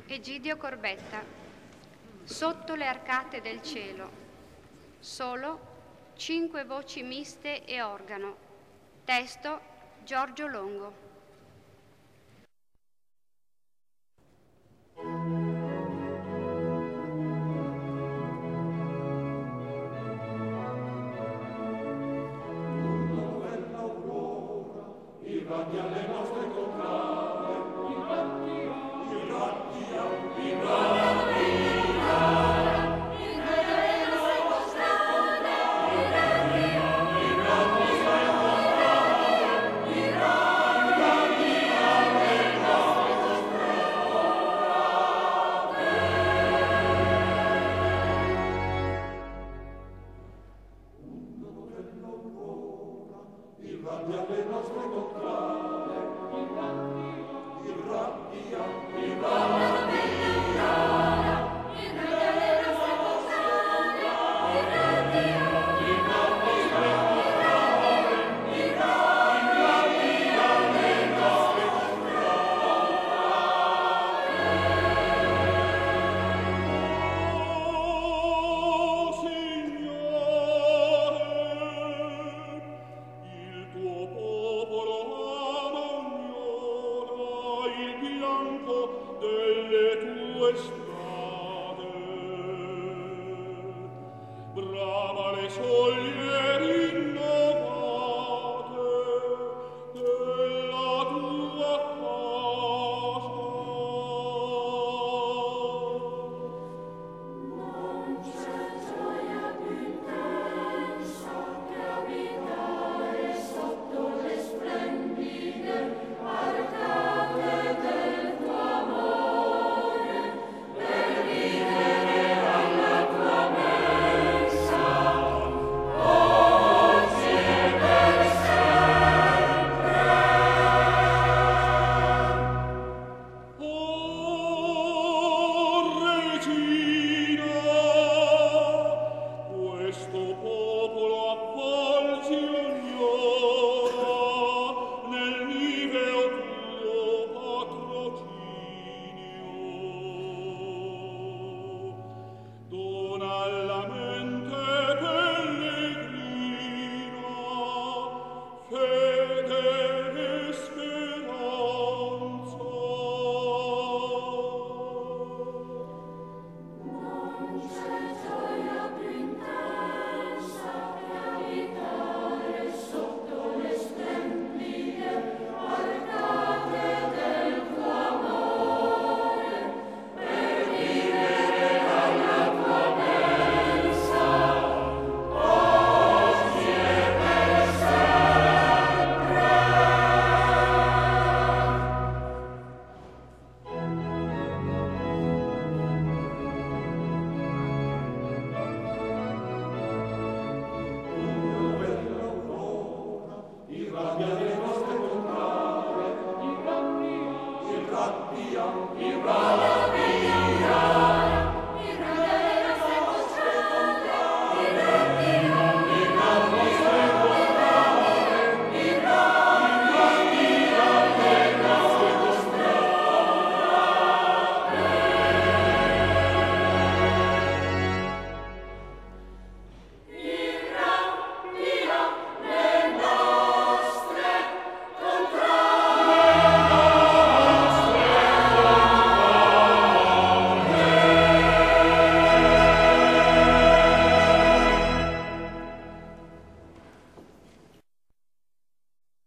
Egidio Corbetta. Sotto le arcate del cielo. Solo 5 voci miste e organo. Testo Giorgio Longo. Irradia le nostre contrade, irradia, irradia, irradia, irradia le nostre contrade, irradia, irradia, irradia le nostre contrade. Irradia le nostre contrade, irradia, irradia, irradia le nostre contrade, irradia, irradia le nostre brama le soglie rinnovate della tua casa. Non c'è gioia più intensa che abitare sotto le splendide arcate del tuo amore, per vivere alla tua mensa, oggi e per sempre. Oh, Regina, questo popolo avvolgi ogni ora nel niveo tuo patrocinio. Dona alla mente pellegrina fede e speranza. Non c'è gioia più intensa che abitare sotto le splendide arcate del tuo amore, per vivere alla tua mensa, oggi e per sempre. Irradia le nostre contrade, irradia, irradia, irradia.